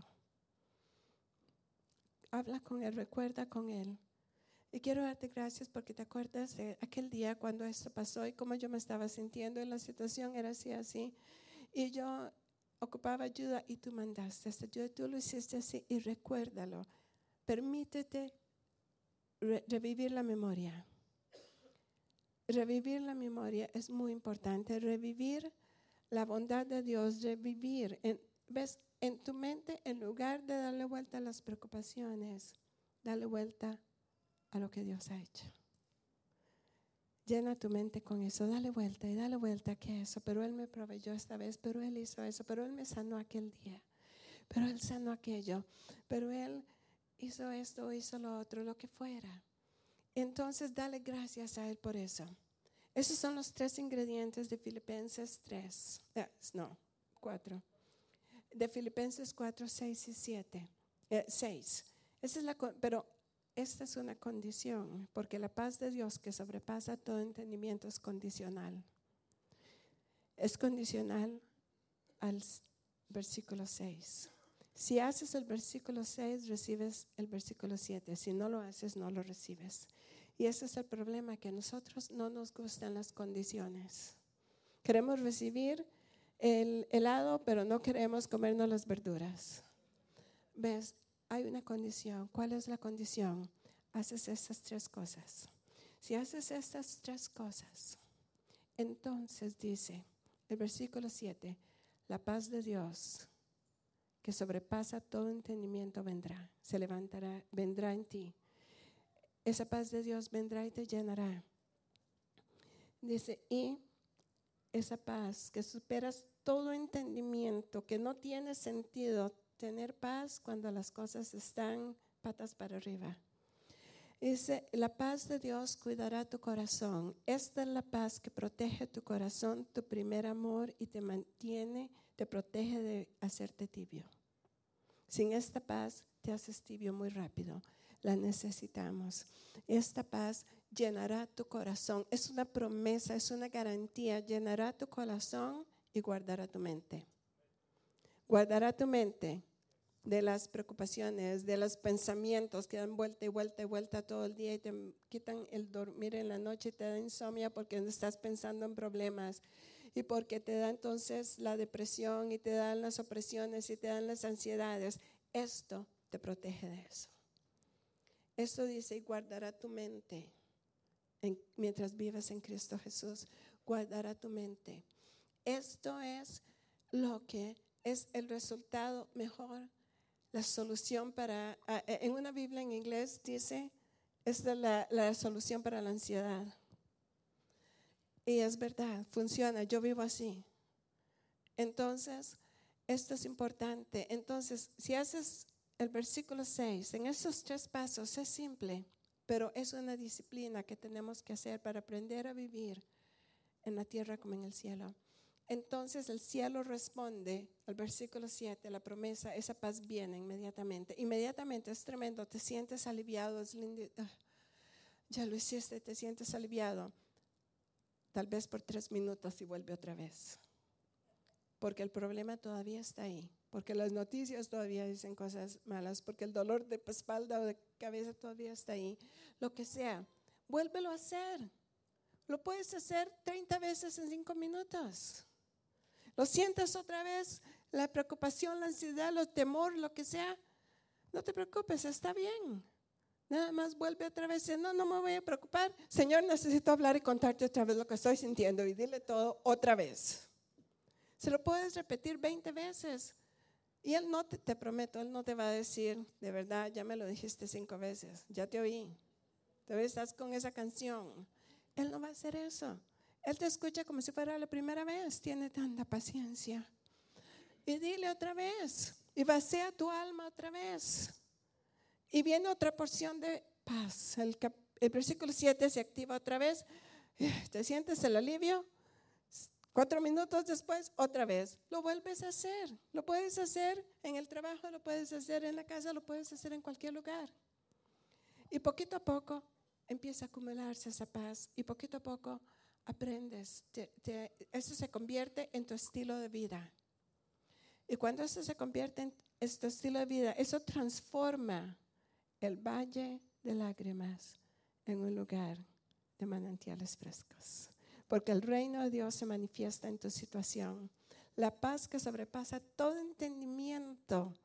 Habla con él, recuerda con él. Y quiero darte gracias porque te acuerdas de aquel día cuando esto pasó y cómo yo me estaba sintiendo en la situación, era así. Y yo ocupaba ayuda y tú mandaste esta ayuda, tú lo hiciste así y recuérdalo. Permítete revivir la memoria. Revivir la memoria es muy importante. Revivir la bondad de Dios, revivir. ¿Ves? En tu mente, en lugar de darle vuelta a las preocupaciones, dale vuelta a lo que Dios ha hecho. Llena tu mente con eso, dale vuelta y dale vuelta que eso, pero Él me proveyó esta vez, pero Él hizo eso, pero Él me sanó aquel día, pero Él sanó aquello, pero Él hizo esto, hizo lo otro, lo que fuera. Entonces dale gracias a Él por eso. Esos son los 3 ingredientes de Filipenses 4. De Filipenses 4, 6 y 7. 6. Pero esta es una condición, porque la paz de Dios que sobrepasa todo entendimiento es condicional. Es condicional al versículo 6. Si haces el versículo 6, recibes el versículo 7. Si no lo haces, no lo recibes. Y ese es el problema, que a nosotros no nos gustan las condiciones. Queremos recibir el helado, pero no queremos comernos las verduras. ¿Ves? Hay una condición. ¿Cuál es la condición? Haces estas 3 cosas. Si haces estas 3 cosas, entonces dice el versículo 7, la paz de Dios que sobrepasa todo entendimiento vendrá, se levantará, vendrá en ti. Esa paz de Dios vendrá y te llenará. Dice, y esa paz que superas todo entendimiento, que no tiene sentido tener paz cuando las cosas están patas para arriba. Dice, la paz de Dios cuidará tu corazón. Esta es la paz que protege tu corazón, tu primer amor, y te mantiene, te protege de hacerte tibio. Sin esta paz te haces tibio muy rápido. La necesitamos. Esta paz llenará tu corazón. Es una promesa, es una garantía. Llenará tu corazón y guardará tu mente. Guardará tu mente de las preocupaciones, de los pensamientos que dan vuelta y vuelta y vuelta todo el día y te quitan el dormir en la noche y te da insomnio porque estás pensando en problemas y porque te da entonces la depresión y te dan las opresiones y te dan las ansiedades. Esto te protege de eso. Esto dice, y guardará tu mente mientras vivas en Cristo Jesús. Guardará tu mente. Esto es lo que es el resultado mejor, la solución para, en una Biblia en inglés dice, esta es la solución para la ansiedad. Y es verdad, funciona, yo vivo así. Entonces, esto es importante. Entonces, si haces el versículo 6. En esos 3 pasos es simple, pero es una disciplina que tenemos que hacer para aprender a vivir en la tierra como en el cielo. Entonces el cielo responde al versículo 7, la promesa, esa paz viene inmediatamente. Inmediatamente es tremendo, te sientes aliviado, es lindo. Ya lo hiciste, te sientes aliviado. Tal vez por 3 minutos y vuelve otra vez. Porque el problema todavía está ahí. Porque las noticias todavía dicen cosas malas. Porque el dolor de espalda o de cabeza todavía está ahí. Lo que sea, vuélvelo a hacer. Lo puedes hacer 30 veces en 5 minutos. Lo sientes otra vez, la preocupación, la ansiedad, el temor, lo que sea. No te preocupes, está bien. Nada más vuelve otra vez. No me voy a preocupar. Señor, necesito hablar y contarte otra vez lo que estoy sintiendo. Y dile todo otra vez. Se lo puedes repetir 20 veces. Y Él no te prometo, Él no te va a decir, de verdad, ya me lo dijiste 5 veces. Ya te oí. Todavía estás con esa canción. Él no va a hacer eso. Él te escucha como si fuera la primera vez. Tiene tanta paciencia. Y dile otra vez. Y vacía tu alma otra vez. Y viene otra porción de paz. El versículo 7 se activa otra vez. ¿Te sientes el alivio? 4 minutos después, otra vez. Lo vuelves a hacer. Lo puedes hacer en el trabajo, lo puedes hacer en la casa, lo puedes hacer en cualquier lugar. Y poquito a poco empieza a acumularse esa paz. Y poquito a poco aprendes. Eso se convierte en tu estilo de vida. Y cuando eso se convierte en tu estilo de vida, eso transforma el valle de lágrimas en un lugar de manantiales frescos. Porque el reino de Dios se manifiesta en tu situación. La paz que sobrepasa todo entendimiento.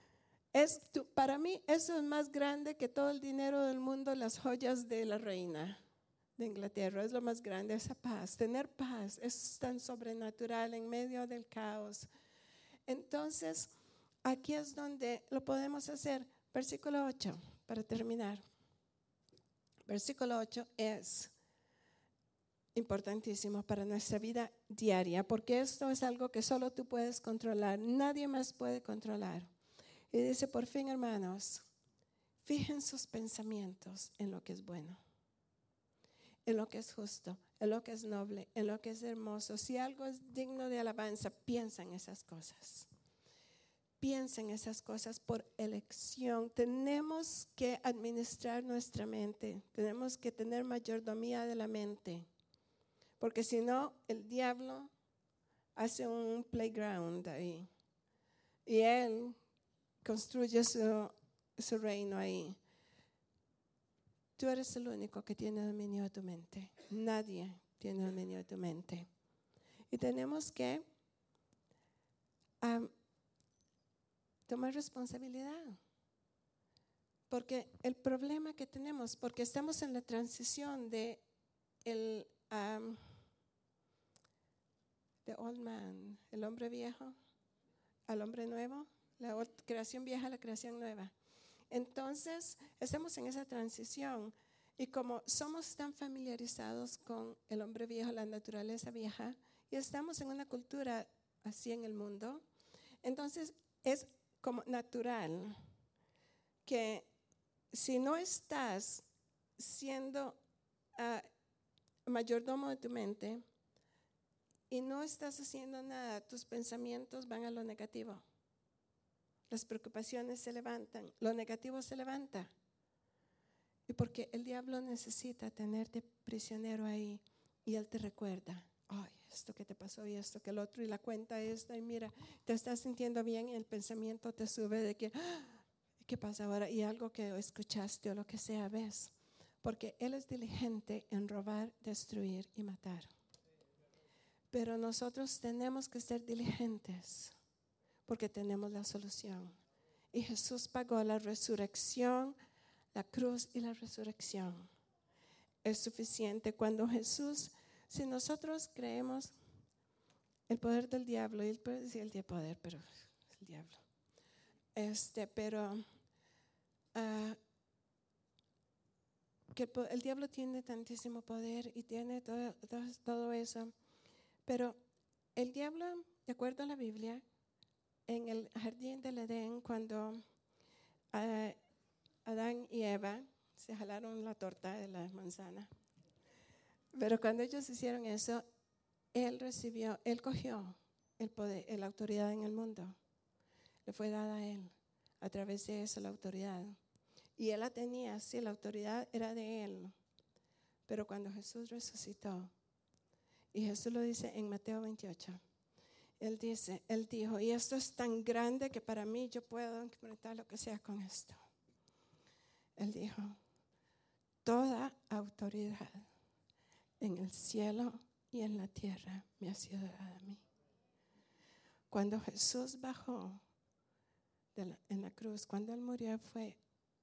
Para mí eso es más grande que todo el dinero del mundo, las joyas de la reina de Inglaterra. Es lo más grande, esa paz. Tener paz es tan sobrenatural en medio del caos. Entonces, aquí es donde lo podemos hacer. Versículo 8, para terminar. Versículo 8 es importantísimo para nuestra vida diaria, porque esto es algo que solo tú puedes controlar, nadie más puede controlar. Y dice, por fin, hermanos, fijen sus pensamientos en lo que es bueno, en lo que es justo, en lo que es noble, en lo que es hermoso. Si algo es digno de alabanza, piensa en esas cosas. Piensa en esas cosas por elección. Tenemos que administrar nuestra mente, tenemos que tener mayordomía de la mente. Porque si no, el diablo hace un playground ahí. Y él construye su reino ahí. Tú eres el único que tiene dominio de tu mente. Nadie tiene dominio de tu mente. Y tenemos que tomar responsabilidad. Porque el problema que tenemos, porque estamos en la transición de old man, el hombre viejo al hombre nuevo, la creación vieja a la creación nueva. Entonces, estamos en esa transición y como somos tan familiarizados con el hombre viejo, la naturaleza vieja, y estamos en una cultura así en el mundo, entonces es como natural que si no estás siendo mayordomo de tu mente y no estás haciendo nada, tus pensamientos van a lo negativo. Las preocupaciones se levantan, lo negativo se levanta. Y porque el diablo necesita tenerte prisionero ahí y él te recuerda, ay, esto que te pasó y esto que el otro y la cuenta esta y mira, te estás sintiendo bien y el pensamiento te sube de que, ¿qué pasa ahora? Y algo que escuchaste o lo que sea, ¿ves? Porque él es diligente en robar, destruir y matar. Pero nosotros tenemos que ser diligentes porque tenemos la solución. Y Jesús pagó la resurrección, la cruz y la resurrección. Es suficiente cuando Jesús, si nosotros creemos el poder del diablo, y él puede decir el poder, pero el diablo. Que el diablo tiene tantísimo poder y tiene todo eso. Pero el diablo, de acuerdo a la Biblia, en el jardín del Edén, cuando Adán y Eva se jalaron la torta de la manzana. Pero cuando ellos hicieron eso, él cogió el poder, la autoridad en el mundo. Le fue dada a él. A través de eso la autoridad. Y él la tenía, sí, la autoridad era de él. Pero cuando Jesús resucitó, y Jesús lo dice en Mateo 28, él dijo, y esto es tan grande que para mí yo puedo enfrentar lo que sea con esto. Él dijo, toda autoridad en el cielo y en la tierra me ha sido dada a mí. Cuando Jesús bajó en la cruz, cuando él murió, fue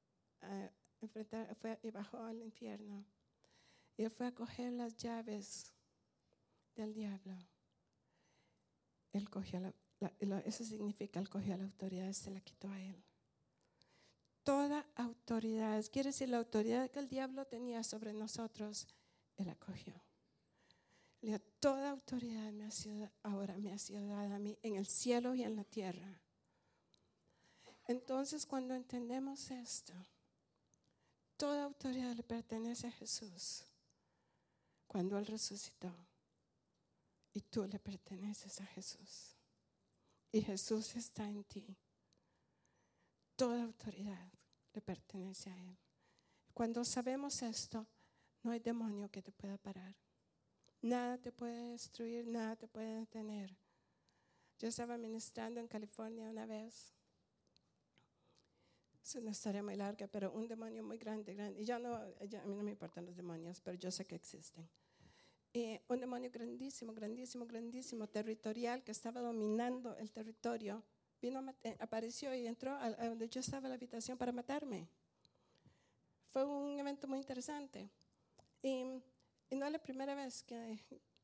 y bajó al infierno. Y él fue a coger las llaves del diablo. Él cogió eso significa, él cogió la autoridad, se la quitó a él. Toda autoridad, quiere decir la autoridad que el diablo tenía sobre nosotros, él la cogió. Le dijo, toda autoridad ahora me ha sido dada a mí en el cielo y en la tierra. Entonces, cuando entendemos esto, toda autoridad le pertenece a Jesús. Cuando él resucitó, y tú le perteneces a Jesús, y Jesús está en ti, toda autoridad le pertenece a él. Cuando sabemos esto, no hay demonio que te pueda parar. Nada te puede destruir, nada te puede detener. Yo estaba ministrando en California una vez. Es una historia muy larga, pero un demonio muy grande. Y a mí no me importan los demonios, pero yo sé que existen. Un demonio grandísimo, territorial, que estaba dominando el territorio, apareció y entró a donde yo estaba en la habitación para matarme. Fue un evento muy interesante. Y no es la primera vez que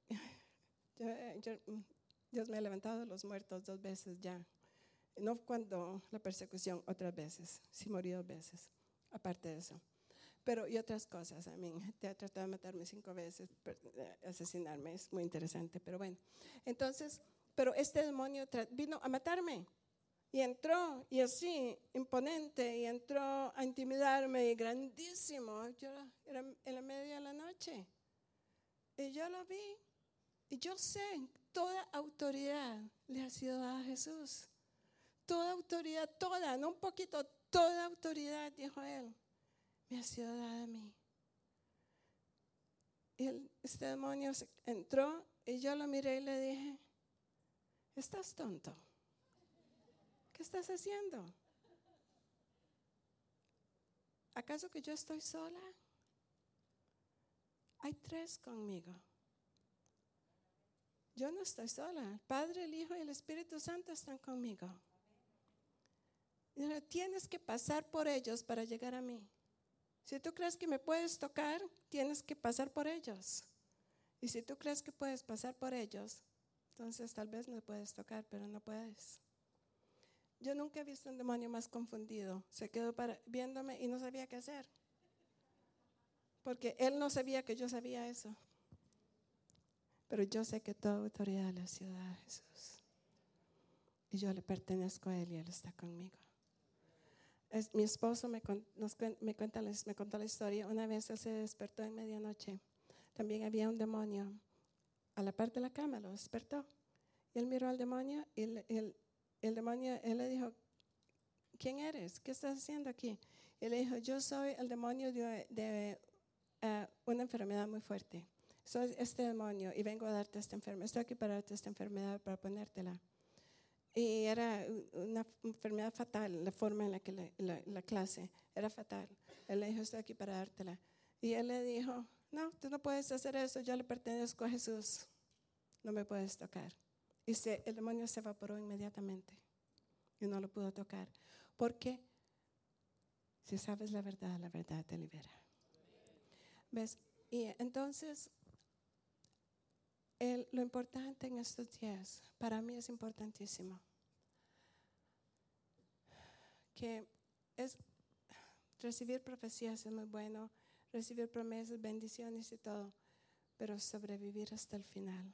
Dios me ha levantado de los muertos 2 veces ya. No cuando la persecución, otras veces. Sí morí 2 veces, aparte de eso. Pero y otras cosas, te ha tratado de matarme 5 veces, asesinarme, es muy interesante, pero bueno. Entonces, pero este demonio vino a matarme. Y entró, y así, imponente, y entró a intimidarme, y grandísimo. Yo era en la media de la noche. Y yo lo vi, y yo sé, toda autoridad le ha sido dada a Jesús. Toda autoridad, no un poquito, toda autoridad, dijo él, me ha sido dada a mí. Y este demonio entró, y yo lo miré y le dije, ¿estás tonto? ¿Qué estás haciendo? ¿Acaso que yo estoy sola? Hay 3 conmigo. Yo no estoy sola. El Padre, el Hijo y el Espíritu Santo están conmigo. Y tienes que pasar por ellos para llegar a mí. Si tú crees que me puedes tocar, tienes que pasar por ellos. Y si tú crees que puedes pasar por ellos, entonces tal vez me puedes tocar, pero no puedes. Yo nunca he visto un demonio más confundido. Se quedó viéndome y no sabía qué hacer. Porque él no sabía que yo sabía eso. Pero yo sé que toda autoridad le ha sido dada a Jesús. Y yo le pertenezco a él y él está conmigo. Mi esposo me contó la historia. Una vez él se despertó en medianoche. También había un demonio a la parte de la cama, lo despertó. Y él miró al demonio y el demonio, él le dijo, ¿quién eres? ¿Qué estás haciendo aquí? Él le dijo, yo soy el demonio de una enfermedad muy fuerte. Soy este demonio y vengo a darte esta enfermedad. Estoy aquí para darte esta enfermedad, para ponértela. Y era una enfermedad fatal, la forma en la que la clase era fatal. Él le dijo, estoy aquí para dártela. Y él le dijo, no, tú no puedes hacer eso, yo le pertenezco a Jesús. No me puedes tocar. Y el demonio se evaporó inmediatamente y no lo pudo tocar. Porque si sabes la verdad te libera. ¿Ves? Y entonces, lo importante en estos días, para mí es importantísimo, que es recibir profecías es muy bueno, recibir promesas, bendiciones y todo, pero sobrevivir hasta el final.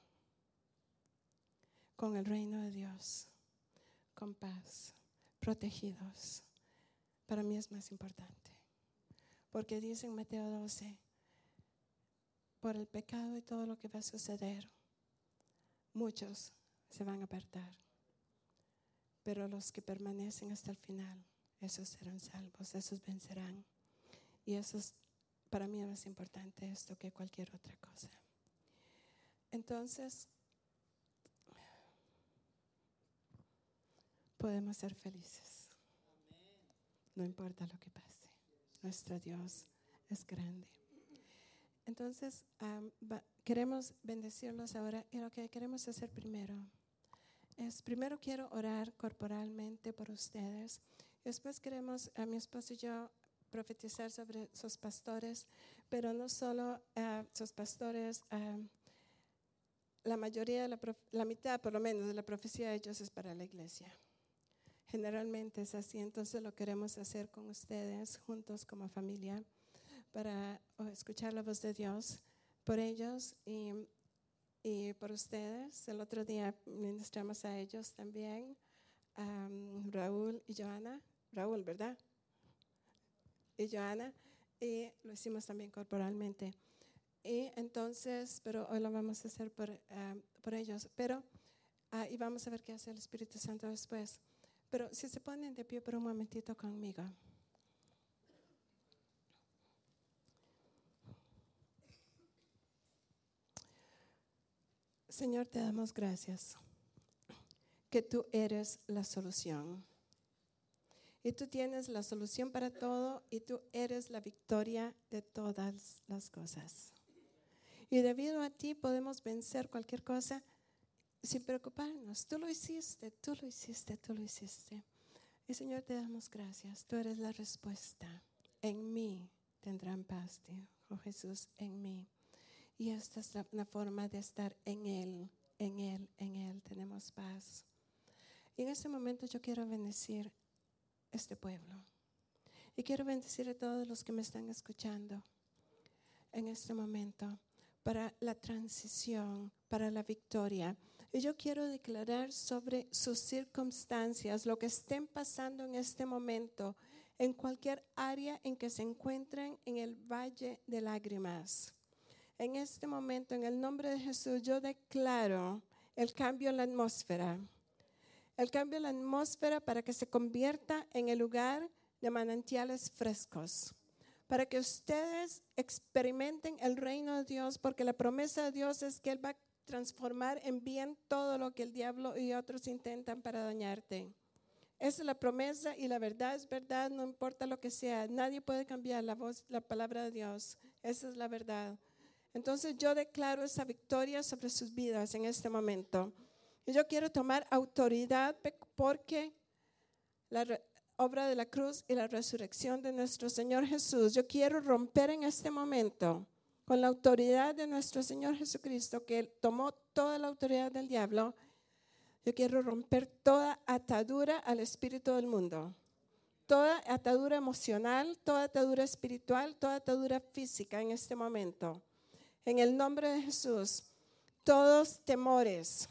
Con el reino de Dios, con paz, protegidos, para mí es más importante. Porque dice en Mateo 12, por el pecado y todo lo que va a suceder, muchos se van a apartar. Pero los que permanecen hasta el final, esos serán salvos, esos vencerán. Y eso es, para mí es más importante esto que cualquier otra cosa. Entonces, podemos ser felices. No importa lo que pase. Nuestro Dios es grande. Entonces, queremos bendecirlos ahora. Y lo que queremos hacer primero quiero orar corporalmente por ustedes. Después queremos, a mi esposo y yo, profetizar sobre sus pastores, pero no solo sus pastores. La mayoría, la mitad por lo menos de la profecía de ellos es para la iglesia. Generalmente es así, entonces lo queremos hacer con ustedes, juntos como familia, para escuchar la voz de Dios por ellos y por ustedes. El otro día ministramos a ellos también, Raúl y Joana. Raúl, ¿verdad? Y Joana, y lo hicimos también corporalmente. Y entonces, pero hoy lo vamos a hacer por ellos. Pero, y vamos a ver qué hace el Espíritu Santo después. Pero si se ponen de pie por un momentito conmigo. Señor, te damos gracias que tú eres la solución. Y tú tienes la solución para todo y tú eres la victoria de todas las cosas. Y debido a ti podemos vencer cualquier cosa sin preocuparnos. Tú lo hiciste, tú lo hiciste, tú lo hiciste. Y Señor, te damos gracias. Tú eres la respuesta. En mí tendrán paz, dijo Jesús, en mí. Y esta es la forma de estar en Él, en Él, en Él. Tenemos paz. Y en este momento yo quiero bendecir este pueblo. Y quiero bendecir a todos los que me están escuchando en este momento para la transición, para la victoria. Y yo quiero declarar sobre sus circunstancias, lo que estén pasando en este momento, en cualquier área en que se encuentren en el valle de lágrimas. En este momento, en el nombre de Jesús, yo declaro el cambio en la atmósfera. El cambio en la atmósfera para que se convierta en el lugar de manantiales frescos. Para que ustedes experimenten el reino de Dios, porque la promesa de Dios es que Él va a transformar en bien todo lo que el diablo y otros intentan para dañarte. Esa es la promesa y la verdad es verdad, no importa lo que sea. Nadie puede cambiar la palabra de Dios. Esa es la verdad. Entonces yo declaro esa victoria sobre sus vidas en este momento. Y yo quiero tomar autoridad porque la obra de la cruz y la resurrección de nuestro Señor Jesús, yo quiero romper en este momento con la autoridad de nuestro Señor Jesucristo, que Él tomó toda la autoridad del diablo. Yo quiero romper toda atadura al espíritu del mundo, toda atadura emocional, toda atadura espiritual, toda atadura física en este momento. En el nombre de Jesús, todos temores,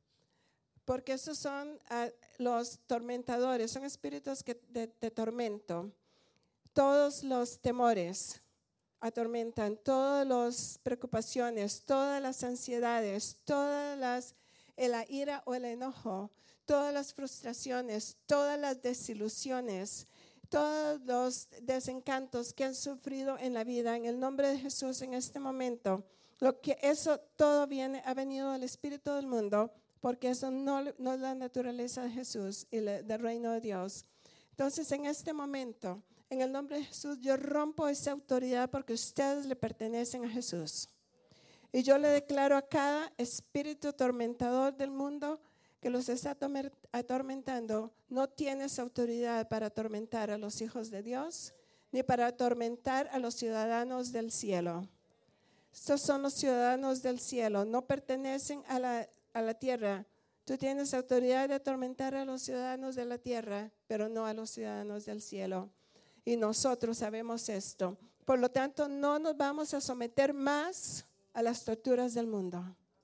porque esos son los tormentadores, son espíritus de tormento. Todos los temores atormentan, todas las preocupaciones, todas las ansiedades, todas la ira o el enojo, todas las frustraciones, todas las desilusiones, todos los desencantos que han sufrido en la vida, en el nombre de Jesús en este momento, eso todo ha venido del espíritu del mundo, porque eso no es la naturaleza de Jesús y del reino de Dios. Entonces, en este momento, en el nombre de Jesús, yo rompo esa autoridad porque ustedes le pertenecen a Jesús. Y yo le declaro a cada espíritu atormentador del mundo que los está atormentando, no tienes autoridad para atormentar a los hijos de Dios, ni para atormentar a los ciudadanos del cielo. Estos son los ciudadanos del cielo, no pertenecen a la tierra. Tú tienes autoridad de atormentar a los ciudadanos de la tierra, pero no a los ciudadanos del cielo. Y nosotros sabemos esto. Por lo tanto, no nos vamos a someter más a las torturas del mundo,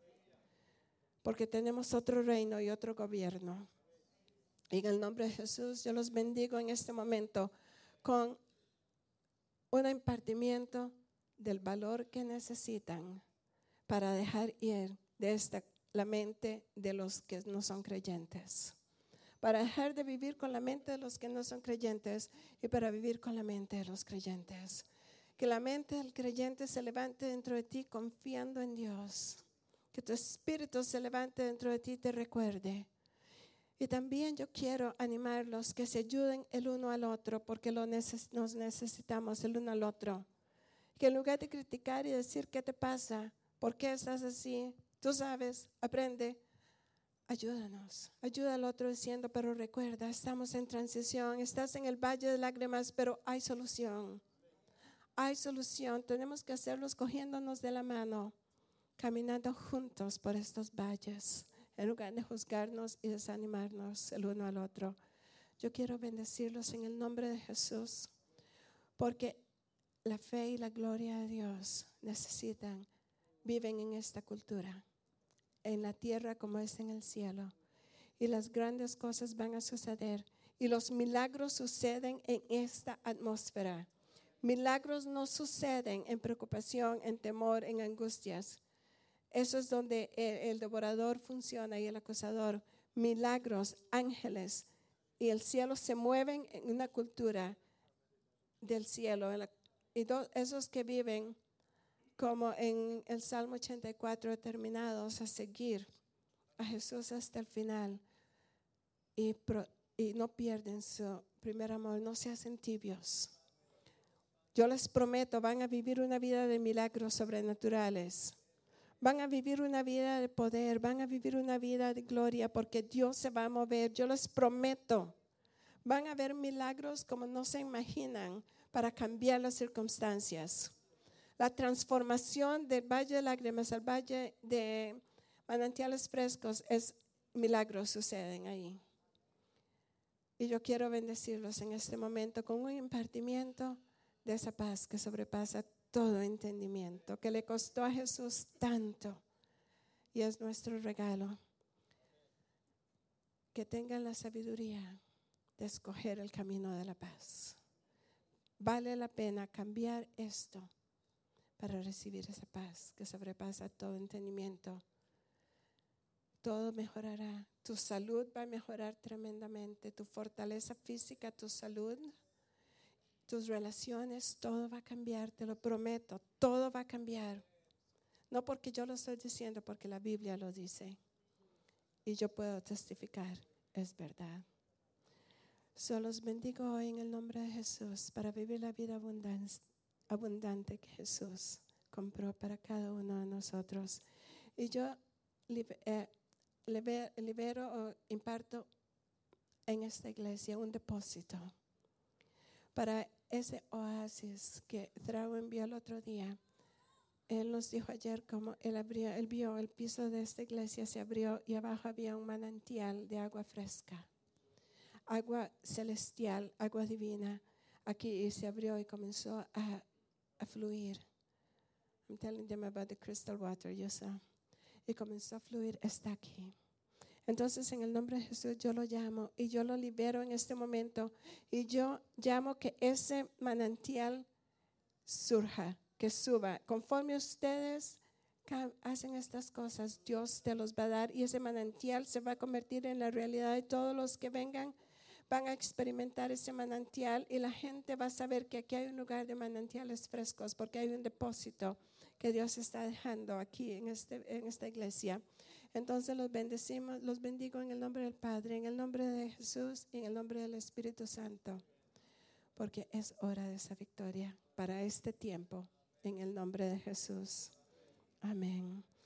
porque tenemos otro reino y otro gobierno. Y en el nombre de Jesús, yo los bendigo en este momento con un impartimiento del valor que necesitan para dejar ir de la mente de los que no son creyentes. Para dejar de vivir con la mente de los que no son creyentes y para vivir con la mente de los creyentes. Que la mente del creyente se levante dentro de ti confiando en Dios. Que tu espíritu se levante dentro de ti y te recuerde. Y también yo quiero animarlos que se ayuden el uno al otro porque nos necesitamos el uno al otro. Que en lugar de criticar y decir ¿qué te pasa? ¿Por qué estás así? Tú sabes, aprende. Ayúdanos, ayuda al otro diciendo, pero recuerda, estamos en transición, estás en el valle de lágrimas, pero hay solución. Hay solución, tenemos que hacerlos cogiéndonos de la mano, caminando juntos por estos valles, en lugar de juzgarnos y desanimarnos el uno al otro. Yo quiero bendecirlos en el nombre de Jesús, porque la fe y la gloria de Dios viven en esta cultura, en la tierra como es en el cielo. Y las grandes cosas van a suceder. Y los milagros suceden en esta atmósfera. Milagros no suceden en preocupación, en temor, en angustias. Eso es donde el devorador funciona y el acusador. Milagros, ángeles y el cielo se mueven en una cultura del cielo. Y esos que viven como en el Salmo 84, determinados a seguir a Jesús hasta el final y no pierden su primer amor, no se hacen tibios. Yo les prometo, van a vivir una vida de milagros sobrenaturales, van a vivir una vida de poder, van a vivir una vida de gloria porque Dios se va a mover. Yo les prometo, van a haber milagros como no se imaginan para cambiar las circunstancias. La transformación del Valle de Lágrimas al Valle de Manantiales Frescos milagros suceden ahí. Y yo quiero bendecirlos en este momento con un impartimiento de esa paz que sobrepasa todo entendimiento, que le costó a Jesús tanto y es nuestro regalo. Que tengan la sabiduría de escoger el camino de la paz. Vale la pena cambiar esto para recibir esa paz que sobrepasa todo entendimiento. Todo mejorará. Tu salud va a mejorar tremendamente. Tu fortaleza física, tu salud, tus relaciones, todo va a cambiar. Te lo prometo, todo va a cambiar. No porque yo lo estoy diciendo, porque la Biblia lo dice. Y yo puedo testificar, es verdad. Solo los bendigo hoy en el nombre de Jesús para vivir la vida abundante que Jesús compró para cada uno de nosotros. Y yo libero o imparto en esta iglesia un depósito para ese oasis que Trau envió el otro día. Él nos dijo ayer como él vio el piso de esta iglesia se abrió y abajo había un manantial de agua fresca, agua celestial, agua divina. Aquí se abrió y comenzó a fluir. I'm telling them about the crystal water, you saw. Y comenzó a fluir, está aquí. Entonces en el nombre de Jesús yo lo llamo y yo lo libero en este momento y yo llamo que ese manantial surja, que suba. Conforme ustedes hacen estas cosas, Dios te los va a dar y ese manantial se va a convertir en la realidad de todos los que vengan. Van a experimentar ese manantial y la gente va a saber que aquí hay un lugar de manantiales frescos porque hay un depósito que Dios está dejando aquí en esta iglesia. Entonces los bendecimos, los bendigo en el nombre del Padre, en el nombre de Jesús y en el nombre del Espíritu Santo, porque es hora de esa victoria para este tiempo, en el nombre de Jesús. Amén.